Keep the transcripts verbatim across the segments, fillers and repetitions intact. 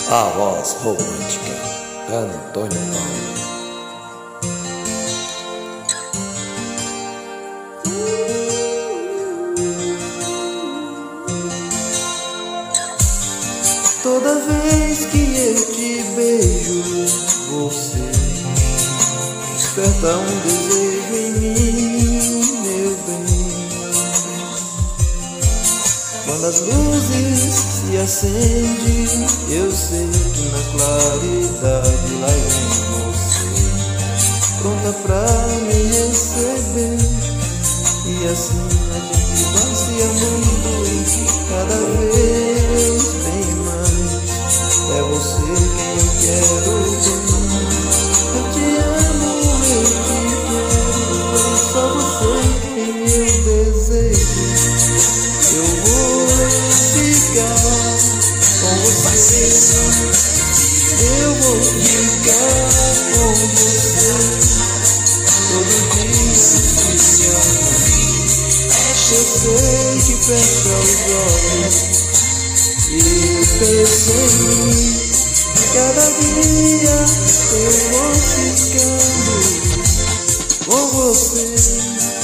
A voz romântica, Antônio Paulo. Toda vez que eu te beijo, você desperta um desejo em mim, meu bem. Quando as luzes se acendem, eu sei que na claridade lá vem você, pronta pra me receber. E assim a gente vai se amando cada vez bem mais. É você quem eu quero bem. Eu te amo, eu te quero, é só você quem eu desejo. Eu vou ficar com você, eu vou ficar com você todo dia te amo. Eu sei que fecha os olhos e penso em mim. Cada dia eu vou ficando com você.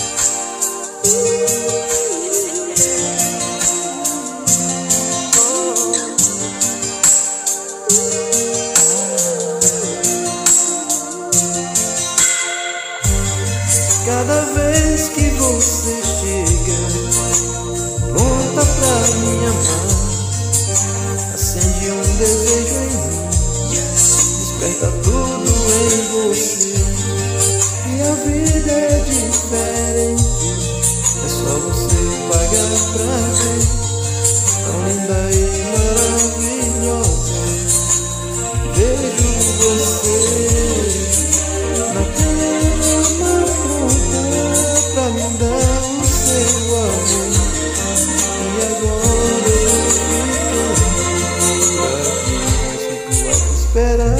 Cada vez que você chega, pronta pra me amar, acende um desejo em mim, desperta tudo em você. E a vida é diferente, é só você pagar pra ver, tão linda e maravilhosa. Vejo você na cama pronta pra me dar o seu amor. E agora eu fico aqui, mas fico a te esperar.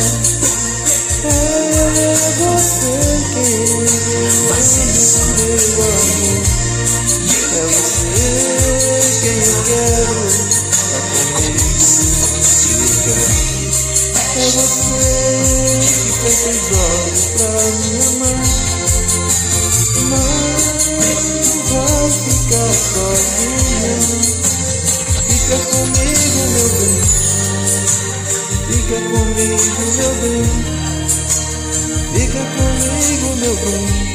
É você quem vai ser meu amor. É você quem eu quero pra comigo ficar. É você que fecha os olhos pra me amar, mas vai ficar sozinha. Fica comigo, meu bem, fica comigo, meu bem, fica comigo, meu bem.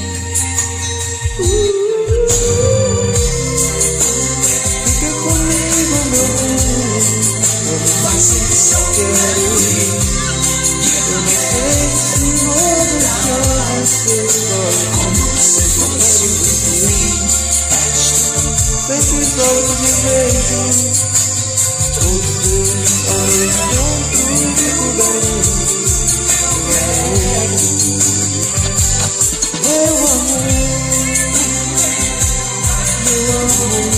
Fica comigo, meu bem, eu não quero ir. Eu não sei se vou deixar você só. Como você gosta sempre os olhos me vejo, você olha outro lugar. Meu amor, meu amor,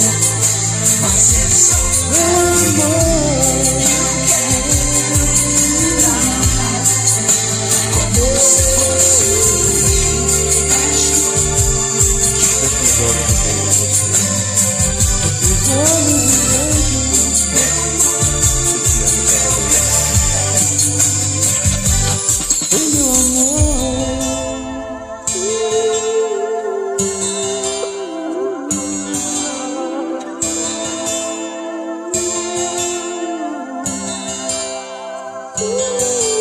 meu amor. Ooh.